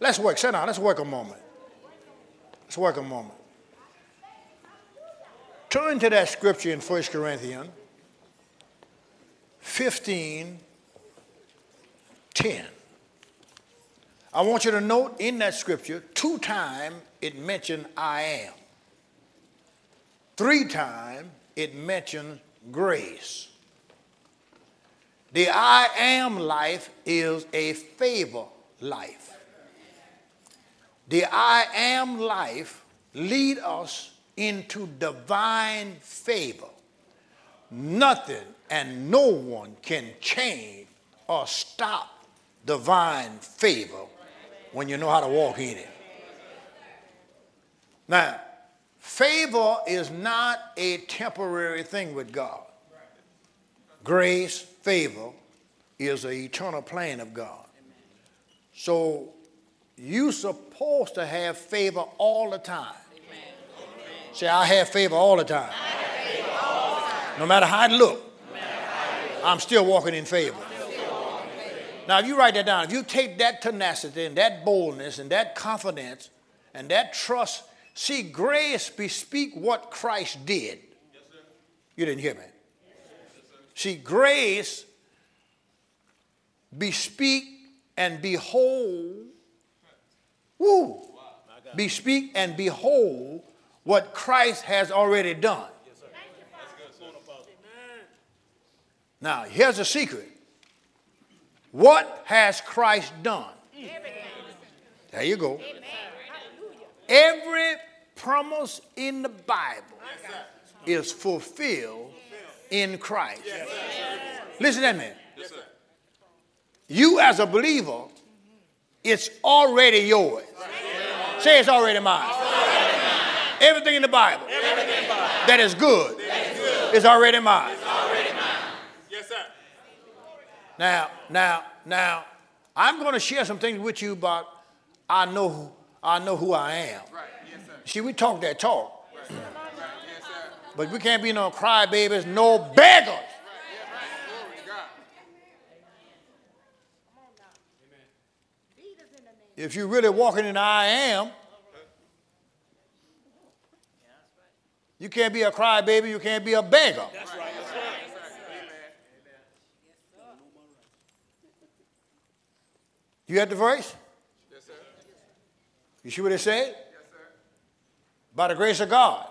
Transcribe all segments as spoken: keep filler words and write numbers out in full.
Let's work. Sit down. Let's work a moment. Let's work a moment. Turn to that scripture in First Corinthians fifteen ten. I want you to note in that scripture, two times it mentioned I am. Three times it mentioned grace. The I am life is a favor life. The I am life lead us into divine favor. Nothing and no one can change or stop divine favor when you know how to walk in it. Now, favor is not a temporary thing with God. Grace, favor, is an eternal plan of God. So you're supposed to have favor all the time. Say, I have favor all the time. No matter how it look, I'm still walking in favor. Now, if you write that down, if you take that tenacity and that boldness and that confidence and that trust, see, grace bespeak what Christ did. Yes, sir. You didn't hear me. Yes, see, grace bespeak and behold, woo, bespeak and behold what Christ has already done. Yes, sir. Now, here's a secret. What has Christ done? Everything. There you go. Amen. Every promise in the Bible is fulfilled in Christ. Yes, listen to me. Yes, you as a believer, it's already yours. Right. Say it's already mine. It's already mine. Everything in the Bible, Everything Bible. that is good, that is, good. is already mine. It's already mine. Yes, sir. Now, now, now, I'm going to share some things with you about I know who I know who I am. Right. Yes, sir. See, we talk that talk, right. Right. Yes, sir. But we can't be no crybabies, no beggars. Right. Right. If you're really walking in I am, you can't be a crybaby, you can't be a beggar. That's right. That's right. You had the verse? Yes, sir. You see what it said? Yes, sir. By the grace of God,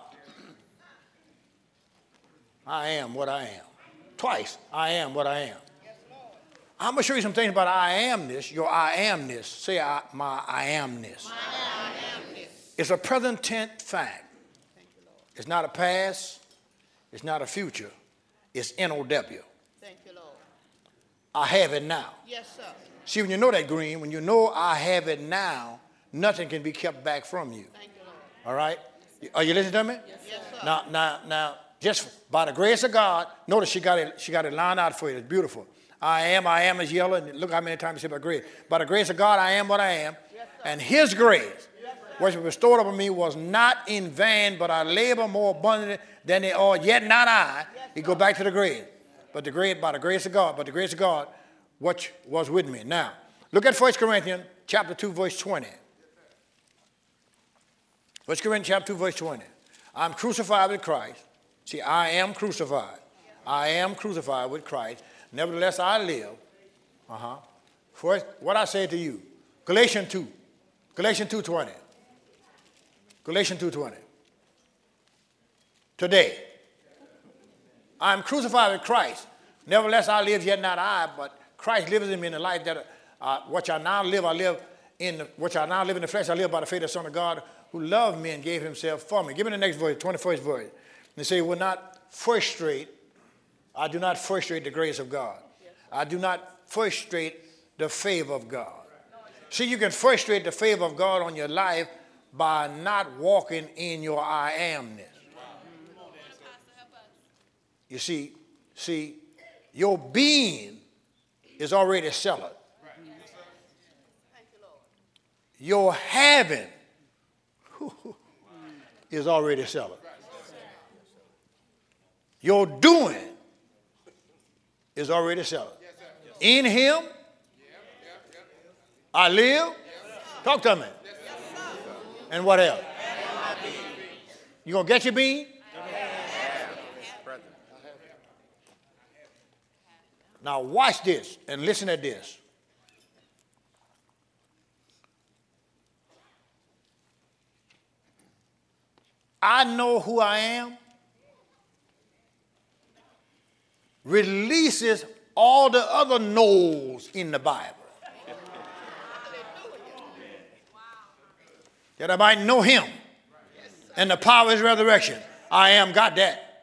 I am what I am. Twice, I am what I am. Yes, I'm going to show you some things about I amness, your I amness. Say I, my I amness. My I amness. It's a present tense fact. Thank you, Lord. It's not a past. It's not a future. It's N O W. Thank you, Lord. I have it now. Yes, sir. See, when you know that, Green, when you know I have it now, nothing can be kept back from you. Thank you, Lord. All right? Are you listening to me? Yes, yes, sir. Now, now, now, just by the grace of God, notice she got it, she got it lined out for you. It's beautiful. I am, I am is yellow. And look how many times you say by grace. By the grace of God, I am what I am. Yes, and his grace, yes, which was bestowed upon me, was not in vain, but I labor more abundantly than they are, yet not I. Yes, you go back to the grace. But the grace, by the grace of God, but the grace of God, what was with me. Now, look at First Corinthians chapter two, verse twenty. First Corinthians chapter two, verse twenty. I'm crucified with Christ. See, I am crucified. I am crucified with Christ. Nevertheless, I live. Uh-huh. First, what I say to you, Galatians two. Galatians two twenty. Galatians two twenty. Today, I'm crucified with Christ. Nevertheless, I live, yet not I, but Christ lives in me in the life that uh, which I now live, I live in the, which I now live in the flesh, I live by the faith of the Son of God who loved me and gave himself for me. Give me the next verse, twenty-first verse. They say, will not frustrate, I do not frustrate the grace of God. Yes. I do not frustrate the favor of God. See, you can frustrate the favor of God on your life by not walking in your I amness. You see, see, your being is already settled. Your having is already settled. Your doing is already settled. In him, I live. Talk to me. And what else? You going to get your bean? Now watch this and listen to this. I know who I am releases all the other knows in the Bible. That I might know him and the power of his resurrection. I am got that.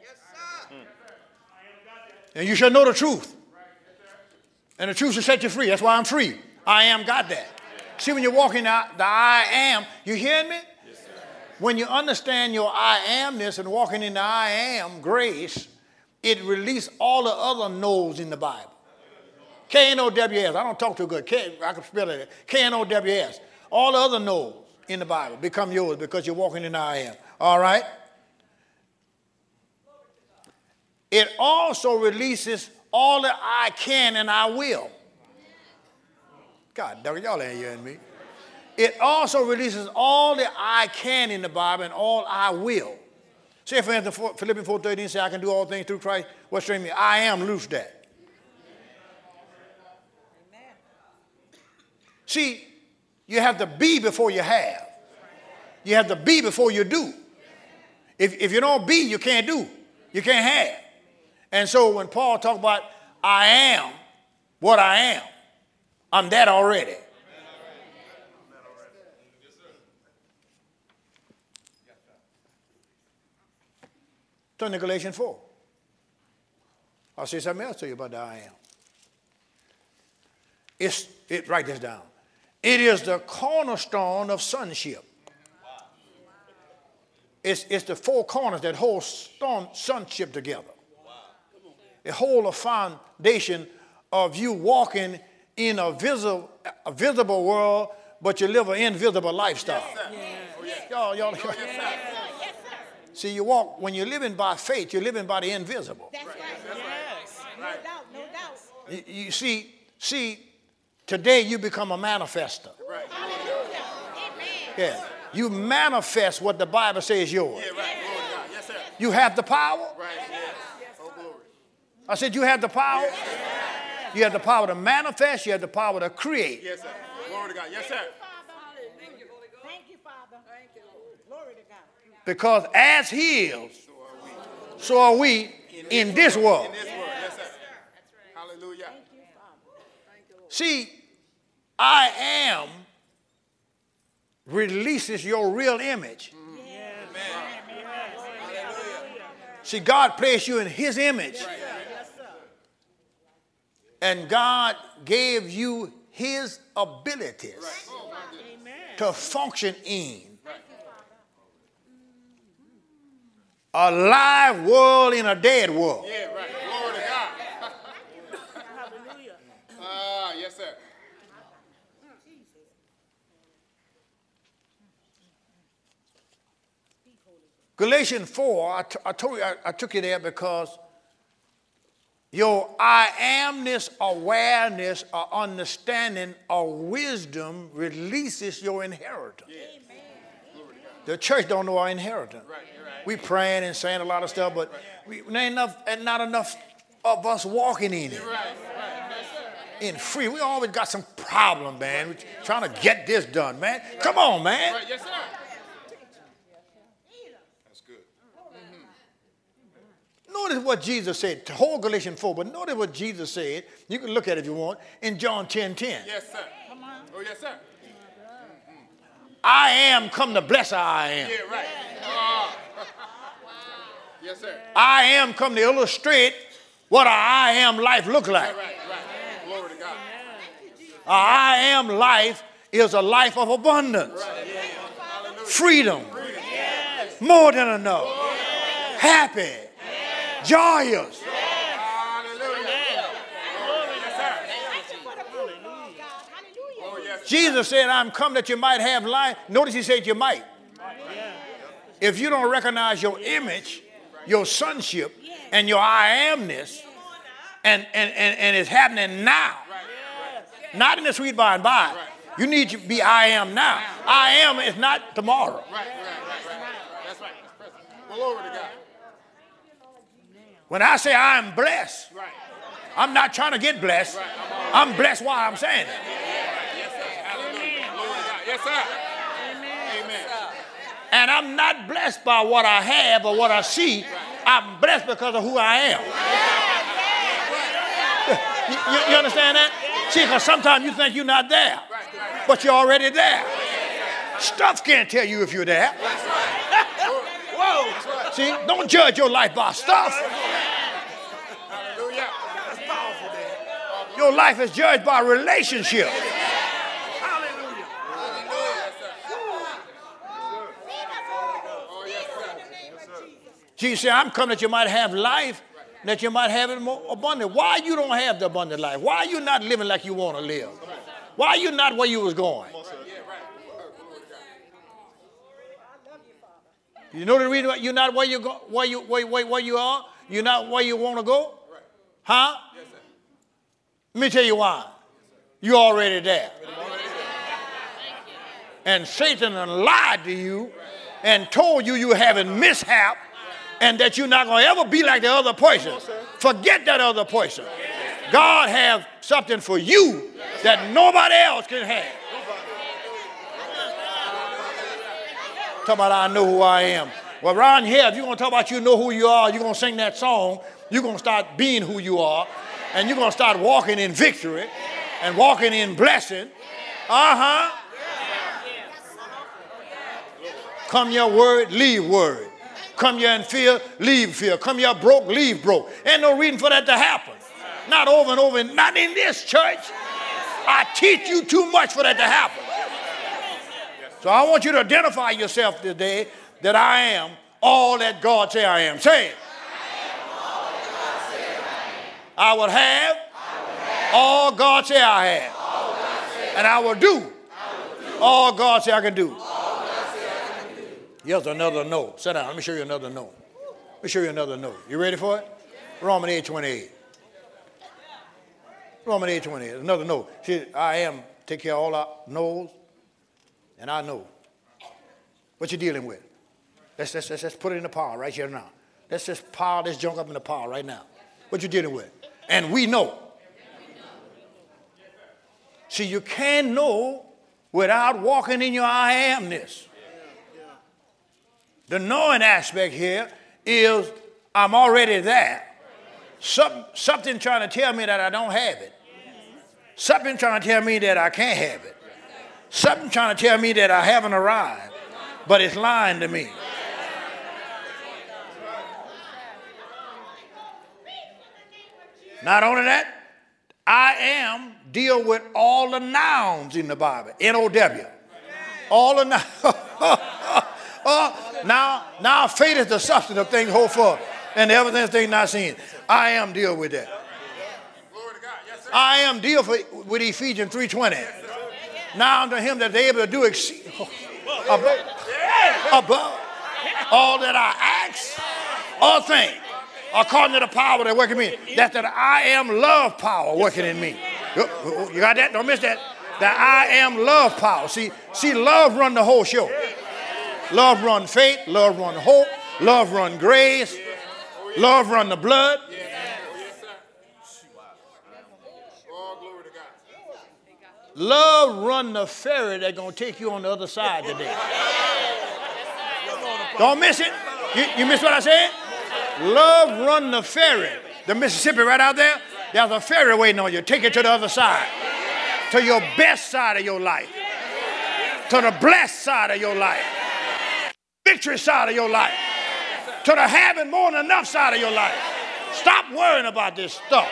And you shall know the truth. And the truth shall set you free. That's why I'm free. I am got that. See, when you're walking out, the I am, you hearing me? When you understand your I amness and walking in the I am grace, it releases all the other knows in the Bible. K N O W S. I don't talk too good. K, I can spell it. K N O W S. All the other knows in the Bible become yours because you're walking in the I am. All right? It also releases all the I can and I will. God, dog, y'all ain't hearing me. It also releases all the I can in the Bible and all I will. Say, for instance, Philippians four thirteen say, I can do all things through Christ. What strengthens me? I am, loose that. Amen. See, you have to be before you have. You have to be before you do. If, if you don't be, you can't do. You can't have. And so when Paul talks about I am what I am, I'm that already. Turn to Galatians four. I'll say something else to you about the I am. It's, it, write this down. It is the cornerstone of sonship. It's, it's the four corners that hold stone, sonship together. It holds a foundation of you walking in a visible, a visible world, but you live an invisible lifestyle. Yes, y'all, y'all, y'all. See, you walk, when you're living by faith, you're living by the invisible. That's right. Yes. No doubt, no doubt. You, you see, see, today you become a manifester. Right. Hallelujah. Yeah. You manifest what the Bible says is yours. Yeah, right. Yes, sir. You have the power. Right. Yes. Oh, glory. I said you have the power. Yes. You have the power to manifest. You have the power to create. Yes, sir. Glory to God. Yes, sir. Thank you, Thank you, Father. Thank you, Lord. Glory to God. Because as he is, so are we in this world. In this world. Yes, sir. Hallelujah. See, I am releases your real image. See, God placed you in his image. And God gave you his abilities to function in a live world in a dead world. Yeah, right. Glory to God. Hallelujah. Ah, uh, yes, sir. Galatians four, I, t- I told you, I, I took you there because your I amness, awareness, or understanding, or wisdom releases your inheritance. Yeah. The church don't know our inheritance. Right, right. We praying and saying a lot of stuff, but we, there ain't enough, and not enough of us walking in it. Right, right. In free. We always got some problem, man. We're trying to get this done, man. Come on, man. Right, yes, sir. That's good. Mm-hmm. Notice what Jesus said. The whole Galatians four, but notice what Jesus said. You can look at it if you want. In John ten ten. Yes, sir. Come on. Oh, yes, sir. I am come to bless I am. Yeah, right. Uh, yes, sir. I am come to illustrate what a I am life look like. Right, right, right. Glory to God. A I am life is a life of abundance. Right. Yeah. Freedom. Freedom. Yes. More than enough. Yes. Happy. Yes. Joyous. Yes. Jesus said, I'm come that you might have life. Notice he said you might. If you don't recognize your image, your sonship, and your I amness, and, and, and, and it's happening now, not in the sweet by and by, You need to be I am now. I am is not tomorrow. Right, right, right, right. That's right. That's present. Glory to God. When I say I am blessed, Right. I'm not trying to get blessed. Right. I'm blessed while I'm saying it. Yes, sir. Hallelujah. Glory to God. Yes, sir. Amen. Amen. And I'm not blessed by what I have or what I see. I'm blessed because of who I am. You, you, you understand that? See, because sometimes you think you're not there, but you're already there. Stuff can't tell you if you're there. Whoa. See, don't judge your life by stuff. Hallelujah. That's powerful, Dad. Your life is judged by relationship. Hallelujah. Jesus said, I'm coming that you might have life, that you might have it more abundant. Why you don't have the abundant life? Why are you not living like you want to live? Why are you not where you was going? You know the reason why you're not where you go, where you where, where, where you are? You're not where you want to go? Huh? Let me tell you why. You're already there. And Satan lied to you and told you you were having mishap and that you're not going to ever be like the other person. Forget that other person. God has something for you that nobody else can have. Talk about I know who I am. Well, around here, if you're going to talk about you know who you are, you're going to sing that song, you're going to start being who you are, and you're going to start walking in victory and walking in blessing. Uh-huh. Come your word, leave word. Come here in fear, leave fear. Come here broke, leave broke. Ain't no reason for that to happen. Not over and over, not in this church. I teach you too much for that to happen. So I want you to identify yourself today that I am all that God say I am. Say it. I will have all God say I have. And I will do all God say I can do. Here's another no. Sit down. Let me show you another no. Let me show you another no. You ready for it? Romans eight twenty-eight. Romans eight twenty-eight. Another no. See, I am take care of all our no's, and I know what you're dealing with. Let's, let's, let's, let's put it in the pile right here now. Let's just pile this junk up in the pile right now. What you're dealing with. And we know. See, you can't know without walking in your I amness. The knowing aspect here is I'm already there. Some, something trying to tell me that I don't have it. Something trying to tell me that I can't have it. Something trying to tell me that I haven't arrived, but it's lying to me. Not only that, I am deal with all the nouns in the Bible. N O W. All the nouns. uh, now, now faith is the substance of things hoped for, and the evidence of things not seen. I am deal with that. I am deal for, with Ephesians three twenty. Now unto him that is able to do exceed, above, above all that I ask or think, according to the power that working in me. That's that I am love power working in me. You got that? Don't miss that. That I am love power. See, see, love run the whole show. Love run faith. Love run hope. Love run grace. Love run the blood. Love run the ferry that's going to take you on the other side today. Don't miss it. You, you miss what I said? Love run the ferry. The Mississippi right out there, there's a ferry waiting on you. Take it to the other side. To your best side of your life. To the blessed side of your life. Victory side of your life. To the having more than enough side of your life. Stop worrying about this stuff.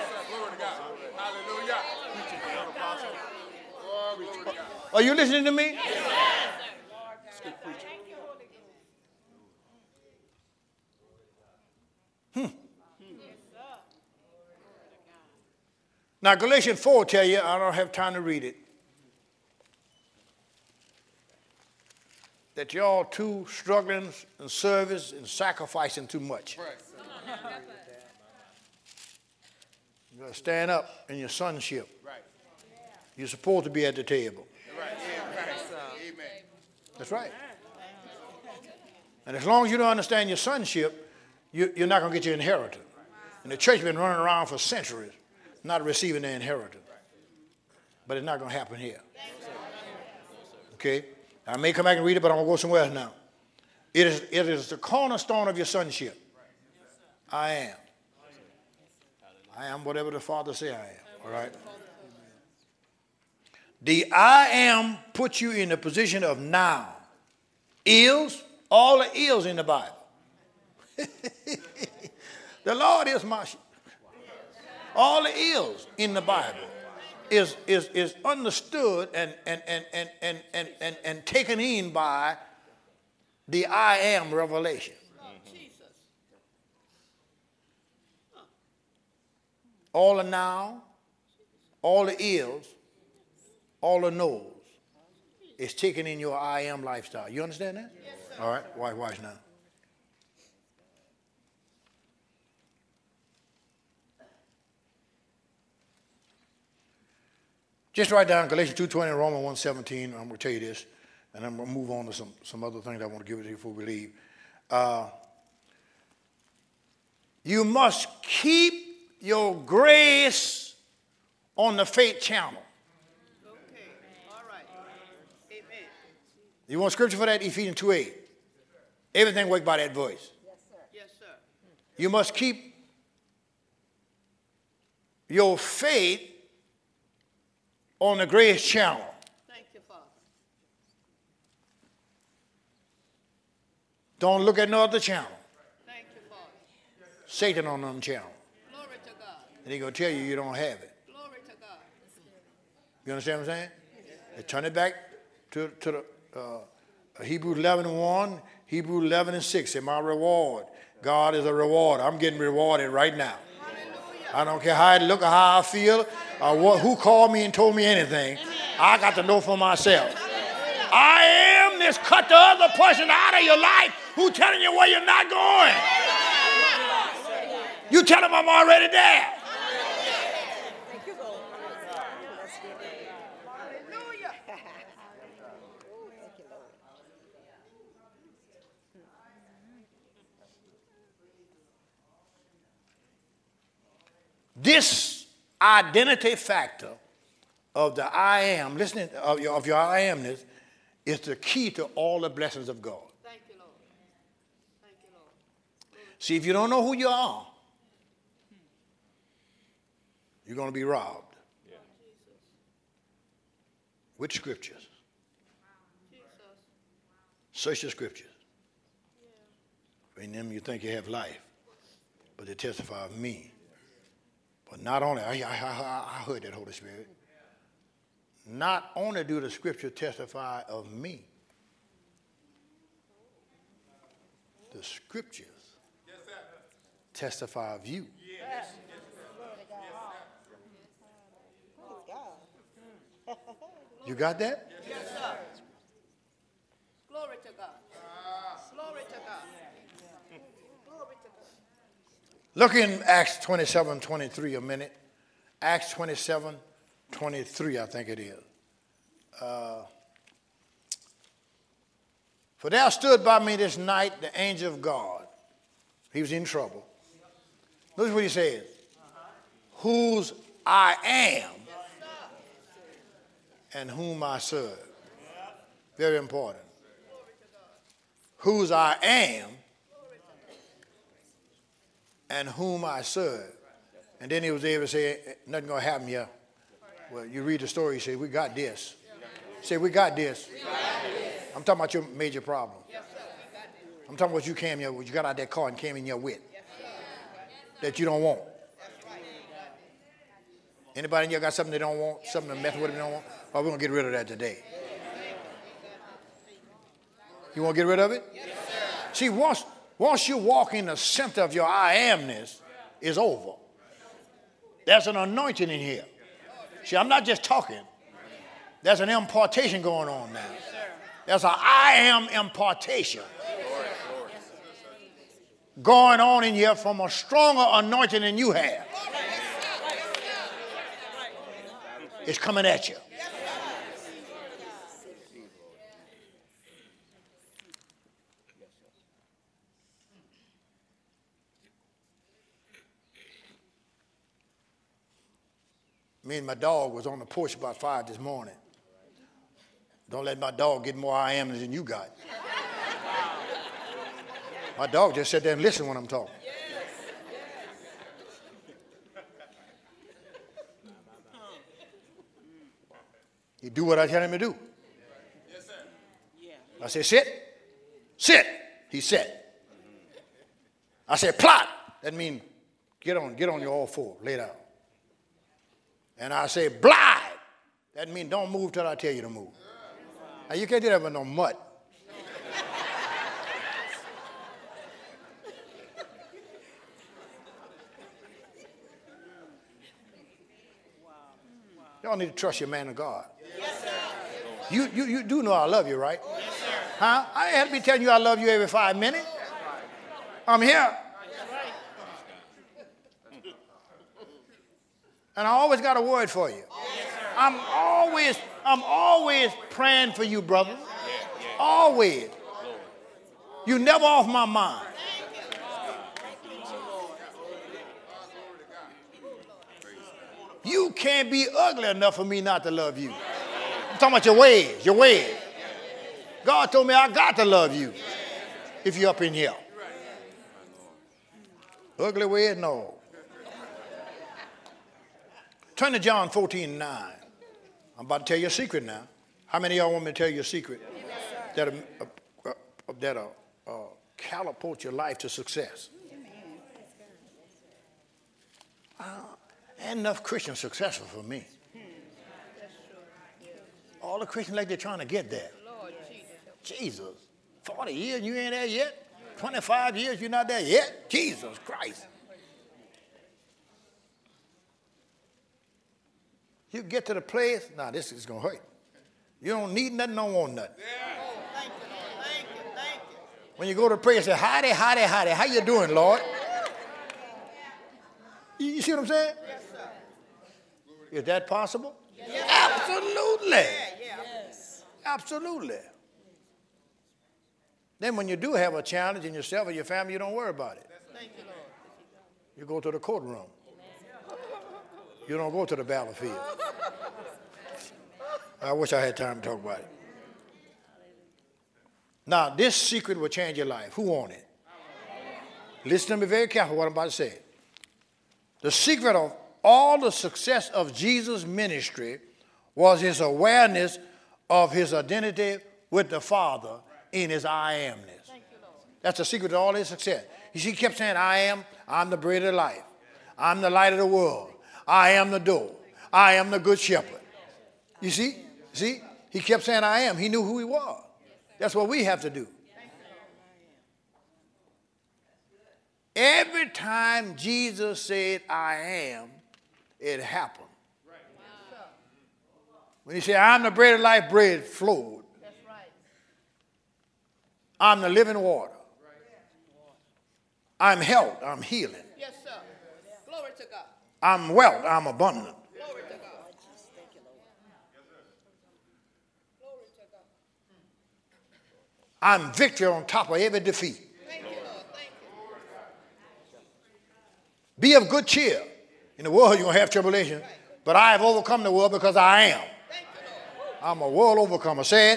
Are you listening to me? Hmm. Now, Galatians four tell you, I don't have time to read it, that y'all too struggling in service and sacrificing too much. You got to stand up in your sonship. You're supposed to be at the table. That's right. And as long as you don't understand your sonship, you, you're not going to get your inheritance. And the church has been running around for centuries not receiving their inheritance. But it's not going to happen here. Okay? I may come back and read it, but I'm going to go somewhere else now. It is, it is the cornerstone of your sonship. I am. I am whatever the Father says I am. All right? The I am puts you in the position of now. Is, all the is in the Bible. The Lord is my shepherd. All the is in the Bible is, is, is understood and, and, and, and, and, and, and, and taken in by the I am revelation. All the now, all the is, all the knows is taken in your I am lifestyle. You understand that? Yes, sir. All right, watch, watch now. Just write down Galatians two twenty and Romans one seventeen. I'm going to tell you this, and I'm going to move on to some, some other things I want to give it to you before we leave. Uh, you must keep your grace on the faith channel. Okay. All right. Amen. You want scripture for that? Ephesians two eight. Everything works by that voice. Yes, sir. Yes, sir. You must keep your faith on the grace channel. Thank you, Father. Don't look at no other channel. Thank you, Father. Satan on them channel. Glory to God. And he's going to tell you you don't have it. Glory to God. You understand what I'm saying? They turn it back to, to the uh, Hebrews eleven and one, Hebrews eleven and six. Say, my reward. God is a reward. I'm getting rewarded right now. Hallelujah. I don't care how I look or how I feel or what, who called me and told me anything. I got to know for myself. I am this. Cut the other person out of your life who telling you where you're not going. You tell them I'm already there. This identity factor of the I am, listening of your, of your I amness, is the key to all the blessings of God. Thank you, Lord. Thank you, Lord. See, if you don't know who you are, you're going to be robbed. Yeah. With scriptures. Jesus. Search the scriptures. Yeah. In them you think you have life, but they testify of me. But not only, I, I, I, I heard that, Holy Spirit. Not only do the scripture testify of me, the scriptures yes, testify of you. Yes. Yes, you got that? Yes, sir. Glory to God. Glory to God. Glory to God. Look in Acts twenty-seven twenty-three a minute. Acts twenty-seven twenty-three, I think it is. Uh, For there stood by me this night the angel of God. He was in trouble. Notice what he says. Whose I am and whom I serve. Very important. Whose I am and whom I serve. And then he was able to say, nothing going to happen here. Well, you read the story, you say, we got this. Say, we got this. We got this. I'm talking about your major problem. Yes, sir. I'm talking about you came here, you got out that car and came in here with. Yes, that you don't want. Anybody in here got something they don't want? Something to mess with them they don't want? Oh, we're going to get rid of that today. You want to get rid of it? Yes, sir. See, once, once you walk in the center of your I amness, it's over. There's an anointing in here. See, I'm not just talking. There's an impartation going on now. There's an I am impartation going on in here from a stronger anointing than you have. It's coming at you. Me and my dog was on the porch about five this morning. Don't let my dog get more I am than you got. My dog just sit there and listen when I'm talking. He do what I tell him to do. Yes, sir. I say, sit. Sit. He sat. I say, plot. That means get on, get on your all four, lay down. And I say, blide. That means don't move till I tell you to move. Now, you can't do that with no mud. Y'all need to trust your man of God. Yes, sir. You, you, you do know I love you, right? Yes, sir. Huh? I ain't have to be telling you I love you every five minutes. I'm here. And I always got a word for you. I'm always, I'm always praying for you, brother. Always. You never off my mind. You can't be ugly enough for me not to love you. I'm talking about your ways, your ways. God told me I got to love you if you're up in here. Ugly ways, no. Turn to John fourteen nine. I'm about to tell you a secret now. How many of y'all want me to tell you a secret that'll, uh, uh, that'll uh, catapult your life to success? Uh, ain't enough Christians successful for me. All the Christians like they're trying to get there. Jesus, forty years you ain't there yet? twenty-five years you're not there yet? Jesus Christ. You get to the place, nah, this is going to hurt. You don't need nothing, don't want nothing. Oh, thank you, Lord. Thank you, thank you. When you go to prayer, say, howdy, howdy, howdy. How you doing, Lord? You, you see what I'm saying? Yes, sir. Is that possible? Yes, Absolutely. Yeah, yeah. Yes. Absolutely. Then when you do have a challenge in yourself or your family, you don't worry about it. Thank you, Lord. You go to the courtroom. You don't go to the battlefield. I wish I had time to talk about it. Now, this secret will change your life. Who want it? Listen to me very carefully what I'm about to say. The secret of all the success of Jesus' ministry was his awareness of his identity with the Father in his I amness. That's the secret to all his success. You see, he kept saying, I am, I'm the bread of life. I'm the light of the world. I am the door. I am the good shepherd. You see? See? He kept saying, I am. He knew who he was. That's what we have to do. Every time Jesus said, I am, it happened. When he said, I'm the bread of life, bread flowed. That's right. I'm the living water. I'm health. I'm healing. Yes, sir. Glory to God. I'm wealth. I'm abundant. Glory to God. Glory to God. I'm victory on top of every defeat. Thank you, Lord. Thank you. Be of good cheer. In the world, you're going to have tribulation. But I have overcome the world because I am. Thank you, Lord. I'm a world overcomer. Say it.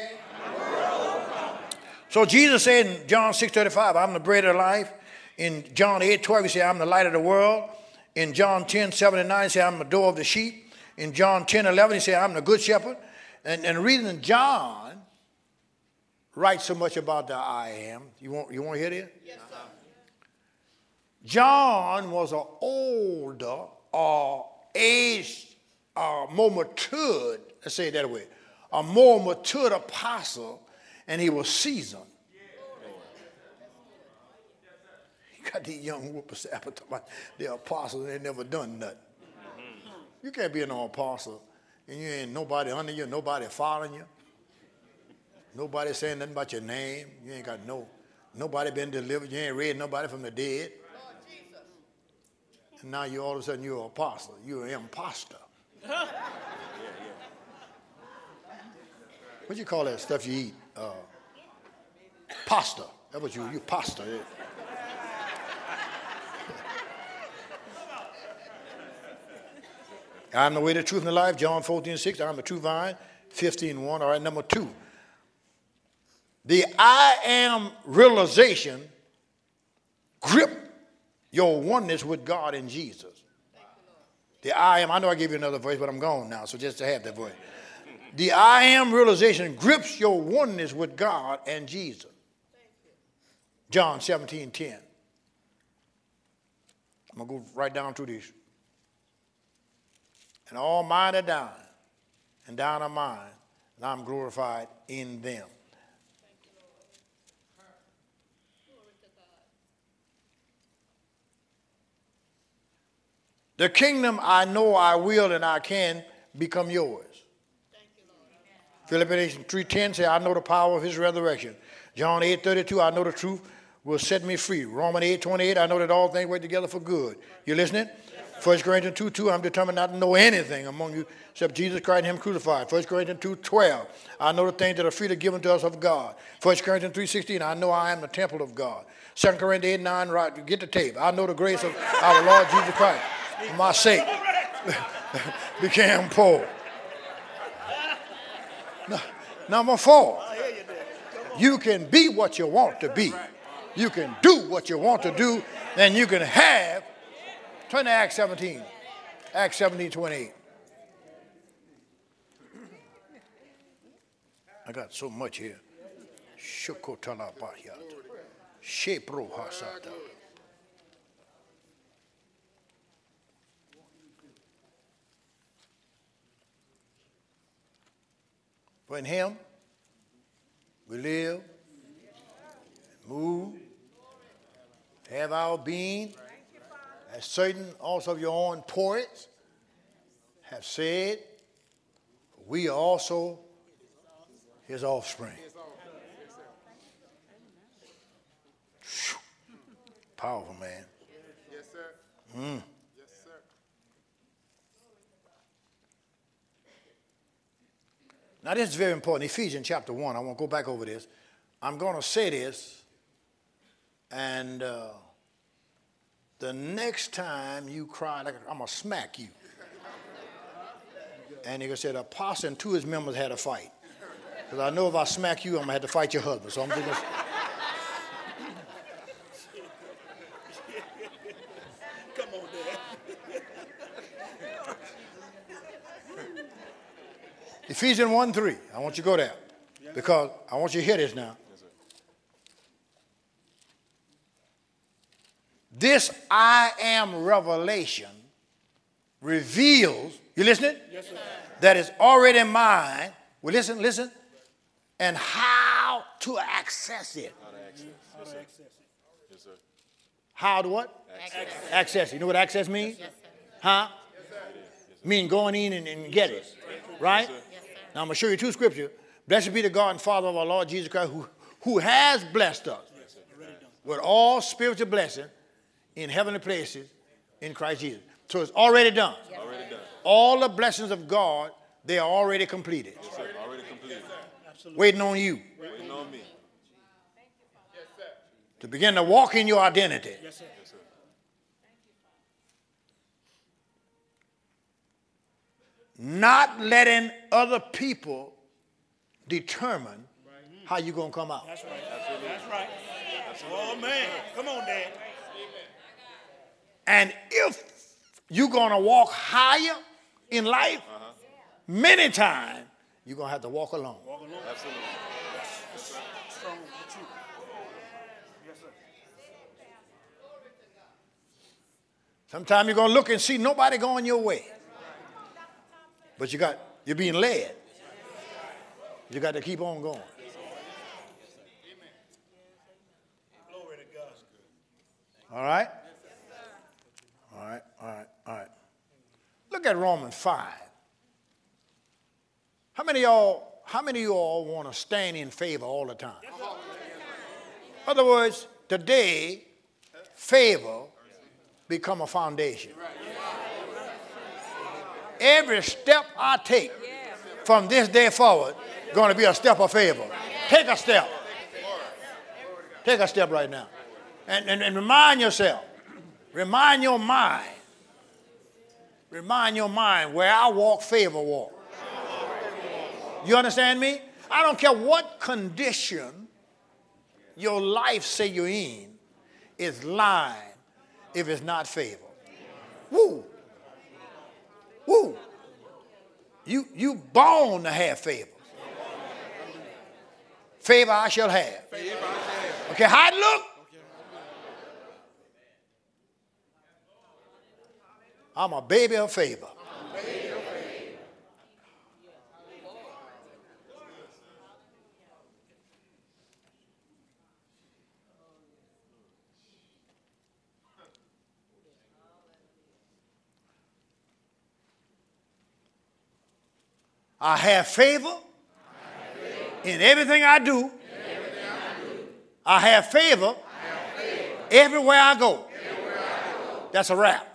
So Jesus said in John six thirty-five, I'm the bread of life. In John eight twelve, he said, I'm the light of the world. In John ten seventy-nine, he said, I'm the door of the sheep. In John ten eleven, he said, I'm the good shepherd. And, and the reason John writes so much about the I am, you want, you want to hear this? Yes, sir. John was an older or aged or more matured, let's say it that way, a more matured apostle, and he was seasoned. You got these young whoopers talking about they're apostles and they never done nothing. You can't be an apostle and you ain't nobody under you, nobody following you, nobody saying nothing about your name. You ain't got no, nobody been delivered. You ain't raised nobody from the dead. Lord Jesus. And now you all of a sudden you're an apostle. You're an imposter. What do you call that stuff you eat? Uh, pasta. That's what you, you pasta. Yeah. I am the way, the truth, and the life. John fourteen six. I am the true vine. fifteen one. All right, number two. The I am realization grip your oneness with God and Jesus. The I am, I know I gave you another voice, but I'm gone now, so just to have that voice. The I am realization grips your oneness with God and Jesus. John seventeen ten. I'm going to go right down through these. And all mine are thine, and thine are mine, and I'm glorified in them. The kingdom I know I will and I can become yours. Philippians three ten says, I know the power of his resurrection. John eight thirty-two, I know the truth will set me free. Romans eight twenty-eight, I know that all things work together for good. You listening? First Corinthians two two, I'm determined not to know anything among you except Jesus Christ and him crucified. First Corinthians two twelve, I know the things that are freely given to us of God. First Corinthians three sixteen, I know I am the temple of God. Second Corinthians eight nine, right, get the tape. I know the grace of our Lord Jesus Christ. For my sake, became poor. No, number four, you can be what you want to be. You can do what you want to do, and you can have. Turn to Acts seventeen. Acts seventeen twenty-eight. I got so much here. Shokotalabahya. Shepro hasata. For in him we live, move, have our being, as certain also of your own poets have said, we are also his offspring. Powerful, man. Yes, sir. Mm. Yes, sir. Now, this is very important. Ephesians chapter one. I won't go back over this. I'm going to say this, and uh, the next time you cry, like I'm going to smack you. And he said, Apostle and two of his members had a fight. Because I know if I smack you, I'm going to have to fight your husband. So I'm just going to... Come on, Dad. Ephesians one three. I want you to go there. Because I want you to hear this now. This I am revelation reveals, you listening? Yes, sir. That is already mine. Well, listen, listen. And how to access it. How to access. How to access it. Yes, sir. How to what? Access. Access. You know what access means? Huh? Mean going in and, and get it. Right? Now I'm going to show you two scriptures. Blessed be the God and Father of our Lord Jesus Christ, who, who has blessed us with all spiritual blessing in heavenly places in Christ Jesus. So it's already done. Already done. All the blessings of God, they are already completed. Yes, sir. Already completed. Absolutely. Waiting on you Waiting on me. to begin to walk in your identity. Yes, sir. Yes, sir. Not letting other people determine how you're going to come out. That's right. That's right. Oh, man. Come on, Dad. And if you're going to walk higher in life, Uh-huh. many times you're going to have to walk alone. Walk along. Absolutely. Strong with the truth. Yes, sir. Sometimes you're going to look and see nobody going your way. But you got, you're being led. You got to keep on going. Glory to God. All right? All right, all right, all right. Look at Romans five. How many of y'all, how many of you all want to stand in favor all the time? In other words, today, favor become a foundation. Every step I take from this day forward going to be a step of favor. Take a step. Take a step right now. And, and, and remind yourself, remind your mind, remind your mind where I walk, favor walk. You understand me? I don't care what condition your life say you're in, is lying if it's not favor. Woo. Woo. You, you born to have favor. Favor I shall have. Okay, how it look? I'm a baby of favor. I have favor in everything I do. I have favor everywhere I go. That's a wrap.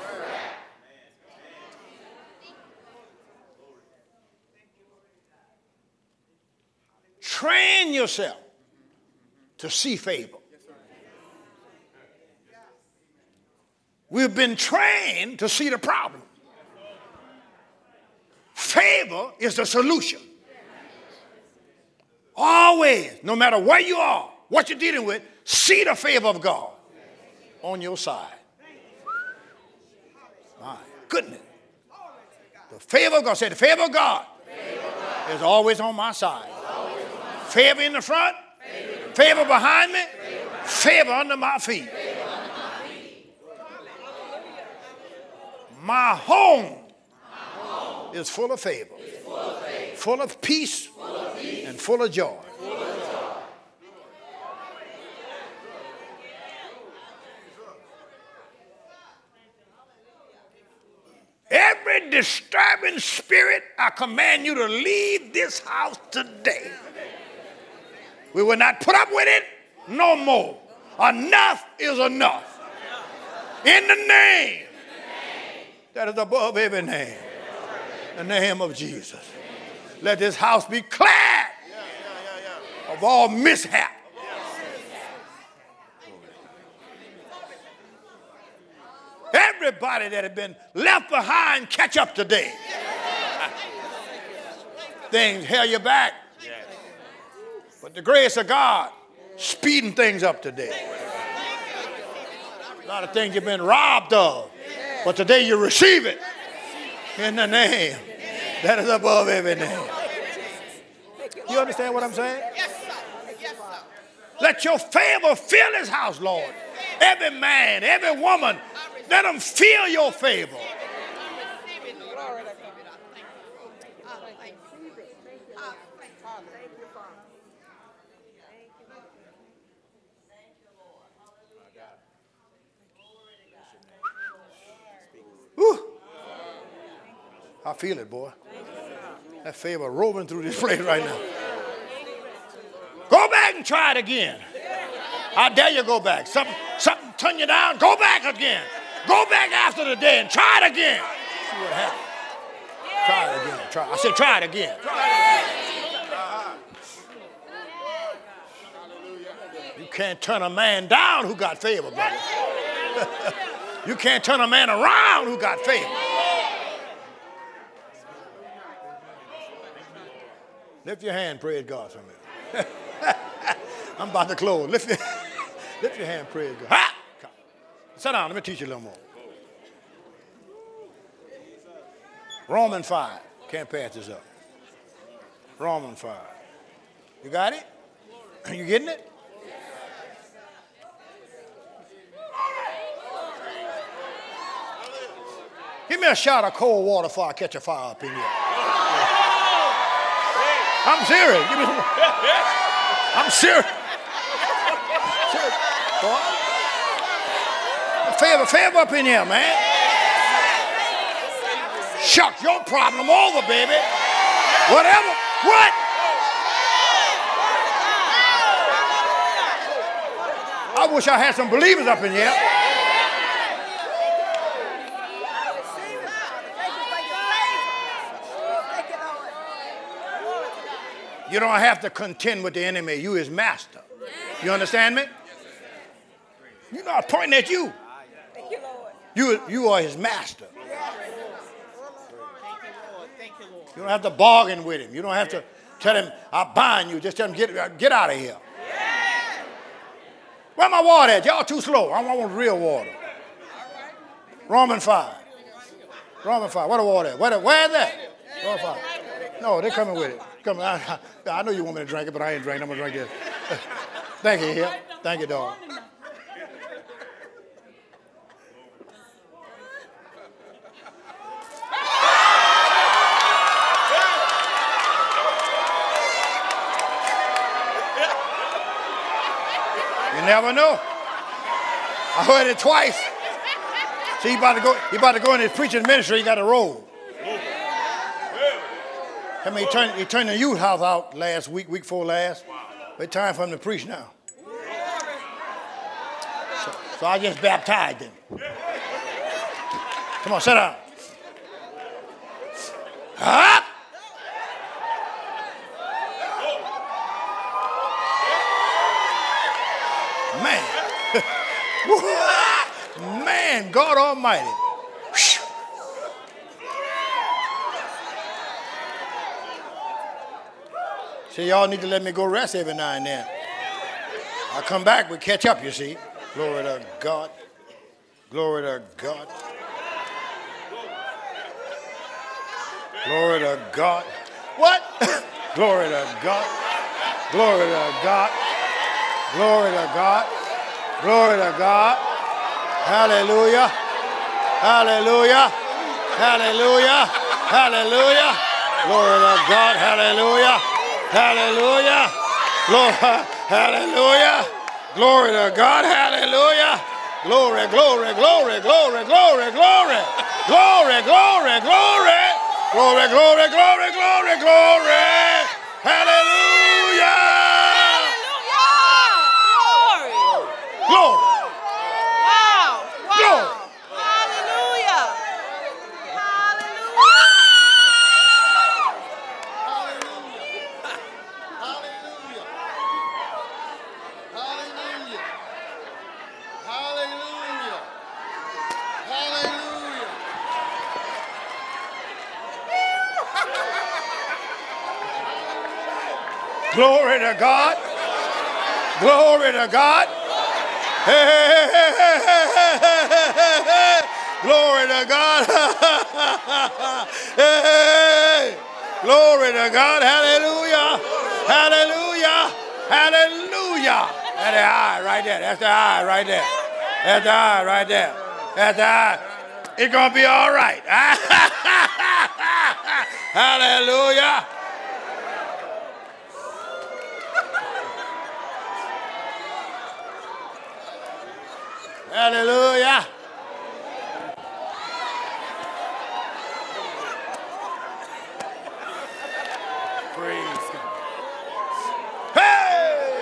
Train yourself to see favor. We've been trained to see the problem. Favor is the solution. Always, no matter where you are, what you're dealing with, see the favor of God on your side. My goodness. The favor of God, say the favor of God is always on my side. Favor in the front, favor behind me, favor under my feet. My home is full of favor, full of peace, and full of joy. Every disturbing spirit, I command you to leave this house today. We will not put up with it no more. Enough is enough. In the name that is above every name, the name of Jesus. Let this house be cleared of all mishap. Everybody that had been left behind, catch up today. Things held you back. But the grace of God speeding things up today. A lot of things you've been robbed of, but today you receive it in the name that is above every name. You understand what I'm saying? Let your favor fill this house, Lord. Every man, every woman, let them feel your favor. Whew. I feel it, boy. That favor roving through this place right now. Go back and try it again. I dare you go back. Something, something turn you down. Go back again. Go back after the day and try it again. See what happens. Try it again. Try. I said try it again. You can't turn a man down who got favor, brother. You can't turn a man around who got favor. Lift your hand, praise God for me. I'm about to close. Lift your, lift your hand, praise God. Ha! Sit down, let me teach you a little more. Romans five. Can't pass this up. Romans five. You got it? You getting it? Give me a shot of cold water before I catch a fire up in here. I'm serious. Give me some. I'm serious. serious. Boy. Favor, favor up in here, man. Shuck your problem over, baby. Whatever. What? I wish I had some believers up in here. You don't have to contend with the enemy. You his master. You understand me? You're not pointing at you. You, you are his master. You don't have to bargain with him. You don't have to tell him, I bind you. Just tell him, get, get out of here. Where my water at? Y'all too slow. I want real water. Romans five. Romans five. Where the water at? Where, the, where is that? Romans five. No, they're coming with it. Come on. I, I know you want me to drink it, but I ain't drinking. I'm going to drink this. Thank you, Hill. Thank you, dog. You never know. I heard it twice. See, he about to go. He about to go in his preaching ministry. He got a roll. I mean, he turned, he turned the youth house out last week, week before last. It's time for him to preach now. So, so I just baptized him. Come on, sit down. Up. Man. Man, God Almighty. See, y'all need to let me go rest every now and then. I'll come back, we catch up, you see. Glory to God. Glory to God. Glory to God. What? Glory to God. Glory to God. Glory to God. Glory to God. Hallelujah. Hallelujah. Hallelujah. Hallelujah. Glory to God. Hallelujah. Hallelujah. Glory. Hallelujah. Glory to God. Hallelujah. Glory, glory, glory, glory, glory, glory. Glory, glory, glory. Glory, glory, glory, glory, glory. Hallelujah. Hallelujah. Glory. Glory. Wow. Wow. Glory. Hallelujah. Glory to God. Glory to God. Hey, hey, hey, hey, hey, hey, hey, hey, hey. Glory to God. Hey, hey. Glory to God. Hallelujah. Hallelujah. Hallelujah. That's the eye right there. That's the eye right there. That's the eye right there. That's the eye. It's going to be all right. Hallelujah. Hallelujah. Praise God. Hey!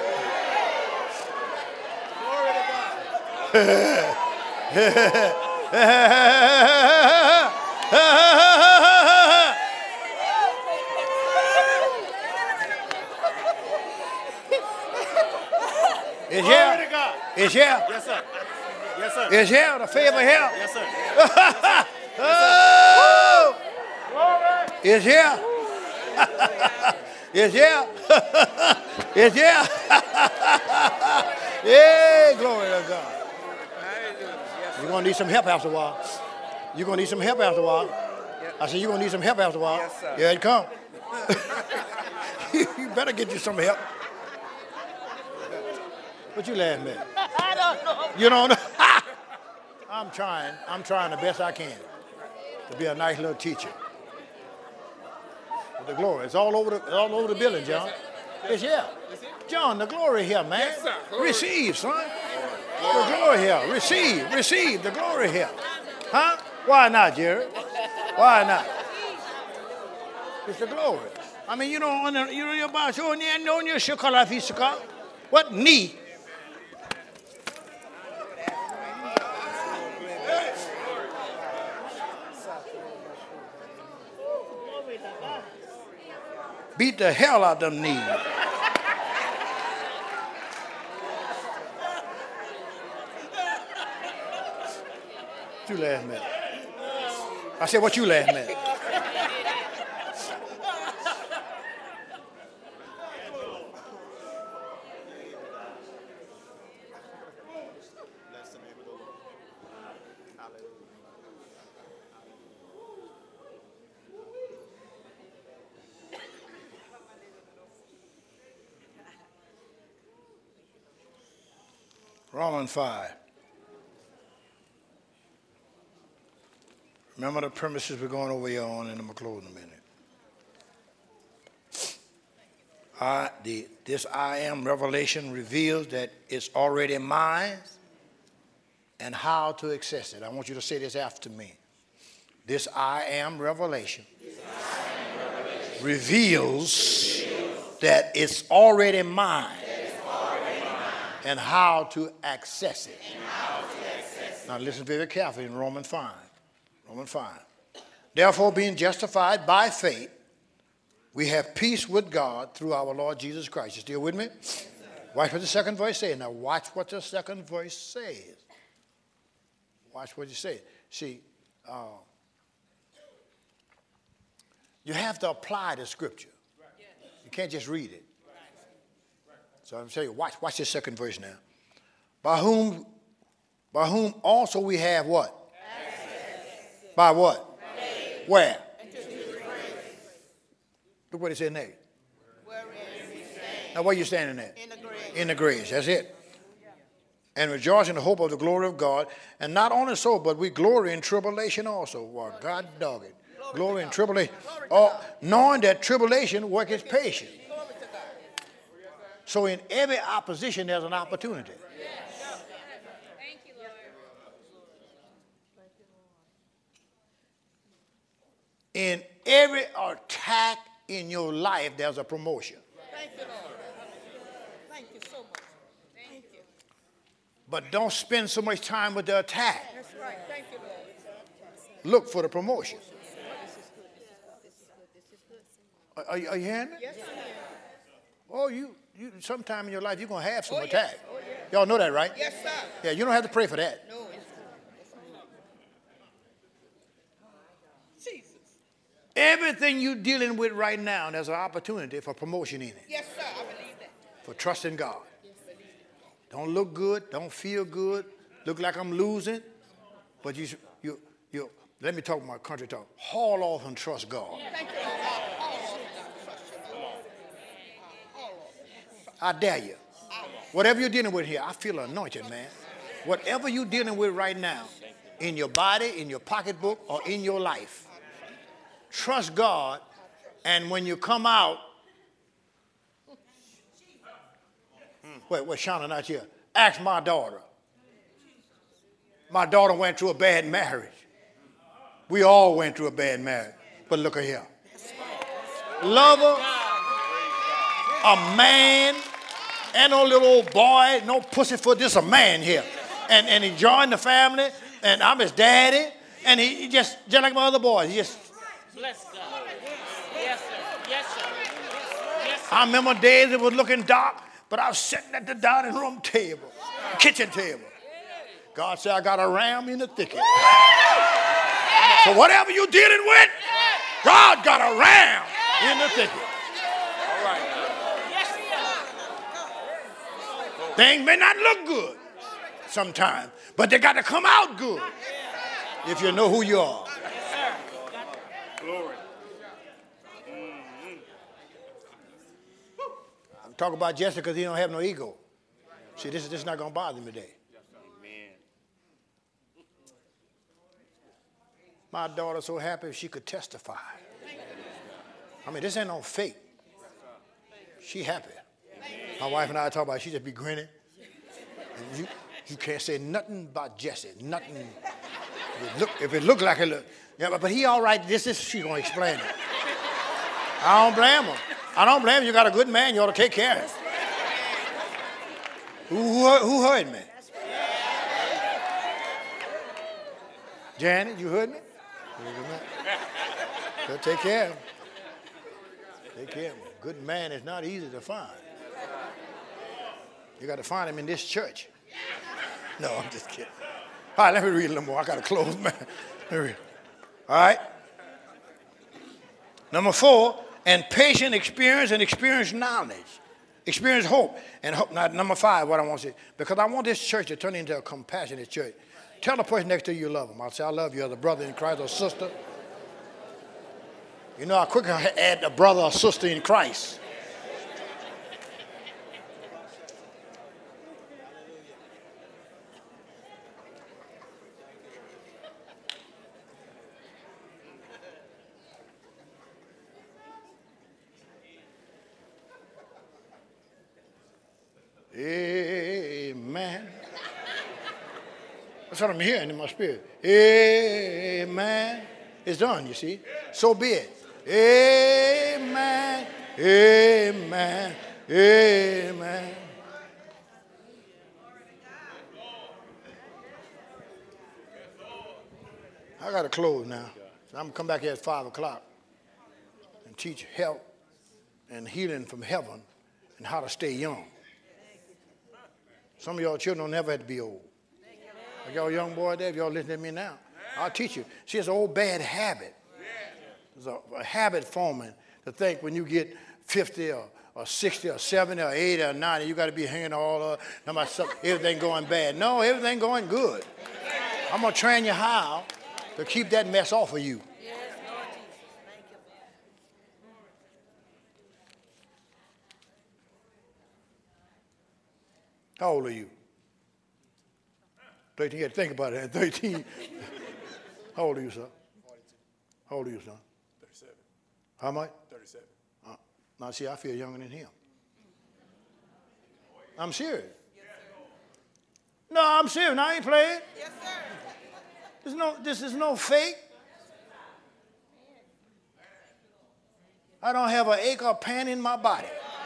Glory to God. It's here. Glory to God. It's here. Yes, sir. Yes, sir. It's here. The favor here. Yes, sir. Oh! It's here. It's here. It's here. Yeah, glory to God. You're going to need some help after a while. You're going to need some help after a while. I said, you're going to need some help after a while. Yes, sir. Yeah, it come. You better get you some help. What you laughing at? I don't know. You don't know? I'm trying. I'm trying the best I can to be a nice little teacher. With the glory. It's all over the, it's all over the building, John. It's here. John, the glory here, man. Yes, sir. Glory. Receive, son. The glory here. Receive. Receive the glory here. Huh? Why not, Jerry? Why not? It's the glory. I mean, you don't know, you know your boss. You don't know your shukala fisika. What knee? Beat the hell out of them knees. What you laughing at? I said, what you laughing at? Romans five. Remember the premises we're going over here on, and I'm going to close in a minute. I, the, this I am revelation reveals that it's already mine and how to access it. I want you to say this after me. This I am revelation, this I am revelation reveals, reveals that it's already mine. And how to access it. How to access it. Now listen very carefully in Romans five. Romans five. Therefore, being justified by faith, we have peace with God through our Lord Jesus Christ. You still with me? Yes, watch what the second verse says. Now watch what the second verse says. Watch what you say. See, uh, you have to apply the scripture. You can't just read it. So I'm telling you, watch, watch this second verse now. By whom, by whom also we have what? Access. By what? Faith. Where? Look what it said next. Now where you standing at? In the grace. In the grace, that's it. And rejoice in the hope of the glory of God. And not only so, but we glory in tribulation also. Well, God dog it. Glory, glory in tribulation. Oh, knowing that tribulation worketh patience. So in every opposition, there's an opportunity. Yes. Thank you, Lord. In every attack in your life, there's a promotion. Thank you, Lord. Thank you so much. Thank you. But don't spend so much time with the attack. That's right. Thank you, Lord. Look for the promotion. Are, are, you, are you hearing me? Yes, I am. Oh, you, you sometime in your life, you're going to have some Oh, attack. yes. Oh, yes. Y'all know that, right? Yes, sir. Yeah, you don't have to pray for that. No, it's Jesus. Everything you're dealing with right now, there's an opportunity for promotion in it. Yes, sir. I believe that. For trusting God. Don't look good. Don't feel good. Look like I'm losing. But you, you, you. Let me talk my country talk. Haul off and trust God. Thank you, Lord. I dare you. Whatever you're dealing with here, I feel anointed, man. Whatever you're dealing with right now, in your body, in your pocketbook, or in your life, trust God, and when you come out, wait, wait, Shauna not here. Ask my daughter. My daughter went through a bad marriage. We all went through a bad marriage. But look at here. Lover, a man, and no little old boy, no pussyfoot, this a man here. And, and he joined the family, and I'm his daddy, and he, he just, just like my other boys, he just. Bless God. Yes, sir. Yes, sir. Yes, sir. I remember days it was looking dark, but I was sitting at the dining room table, kitchen table. God said, I got a ram in the thicket. So whatever you're dealing with, God got a ram in the thicket. All right. Things may not look good sometimes, but they got to come out good if you know who you are. Glory. I'm talking about Jesse because he don't have no ego. See, this, this is not going to bother me today. Amen. My daughter's so happy she could testify. I mean, this ain't no fake. She happy. My wife and I talk about it, she just be grinning. And you, you can't say nothing about Jesse, nothing. If it look, if it look like it look. Yeah, but, but he all right, this is, she going to explain it. I don't blame her. I don't blame you. You got a good man, you ought to take care of him. Who, who, who heard me? Janet, you heard me? So take care of him. Take care of me. Good man is not easy to find. You got to find him in this church. No, I'm just kidding. All right, let me read a little more. I got to close, man. Let me read. All right. Number four, and patient experience and experience knowledge. Experience hope. And hope. Now, number five, what I want to say, because I want this church to turn into a compassionate church. Tell the person next to you you love them. I'll say, I love you as a brother in Christ or sister. You know, I quickly add a brother or sister in Christ. Amen. That's what I'm hearing in my spirit. Amen. It's done, you see. So be it. Amen. Amen. Amen. I got to close now. So I'm going to come back here at five o'clock and teach health and healing from heaven and how to stay young. Some of y'all children don't never have to be old. Like y'all young boy there, if y'all listen to me now, I'll teach you. See, it's an old bad habit. It's a, a habit forming to think when you get fifty or, or sixty or seventy or eighty or ninety, you got to be hanging all up, no matter something, everything going bad. No, everything going good. I'm going to train you how to keep that mess off of you. How old are you? thirteen. You got to think about it. thirteen. How old are you, son? forty-two. How old are you, son? thirty-seven. How much? thirty-seven. Uh, now, see, I feel younger than him. I'm serious. Yes, sir. No, I'm serious. I ain't playing. Yes, sir. There's no, this is no fake. I don't have an ache or pain in my body.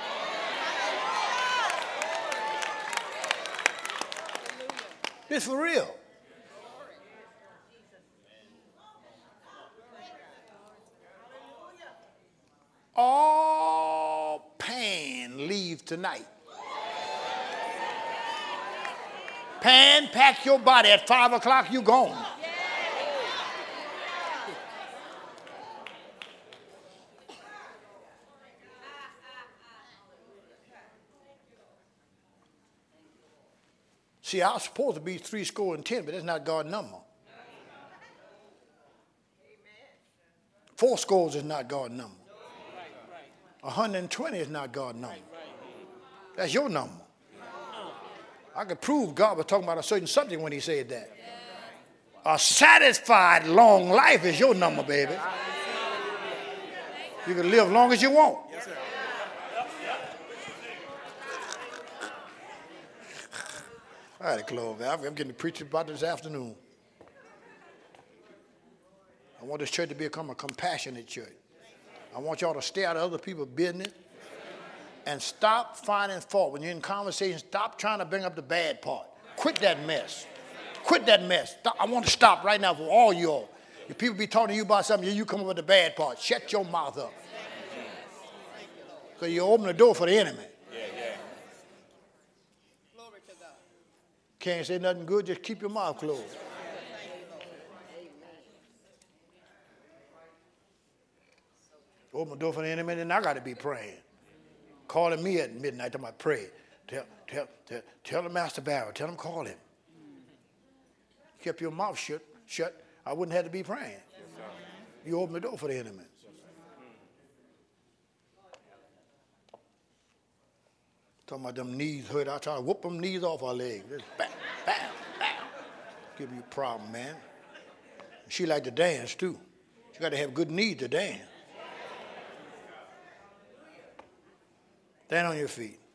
This for real. All pain leave tonight. Pan, pack your body. At five o'clock, you gone. See, I was supposed to be three score and ten, but that's not God's number. Four scores is not God's number. one hundred twenty is not God's number. That's your number. I could prove God was talking about a certain subject when he said that. A satisfied long life is your number, baby. You can live long as you want. All right, close. I'm getting to preach about this afternoon. I want this church to become a compassionate church. I want y'all to stay out of other people's business and stop finding fault. When you're in conversation, stop trying to bring up the bad part. Quit that mess. Quit that mess. Stop. I want to stop right now for all y'all. If people be talking to you about something, you come up with the bad part. Shut your mouth up. Because you open the door for the enemy. Glory to God. Can't say nothing good, just keep your mouth closed. Open the door for the enemy, then I got to be praying. Calling me at midnight, time I pray. Tell, tell, tell, tell the Master Barrow, tell him call him. Kept your mouth shut, shut, I wouldn't have to be praying. You open the door for the enemy. Talking about them knees hurt, I try to whoop them knees off our legs. Just bam, bam, bam. Give you a problem, man. She like to dance too. She got to have good knees to dance. Stand on your feet.